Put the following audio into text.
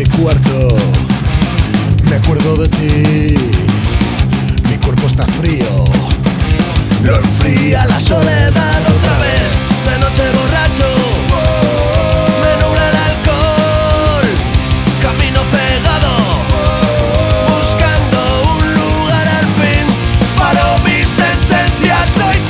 cuarto, me acuerdo de ti. Mi cuerpo está frío, lo enfría la soledad.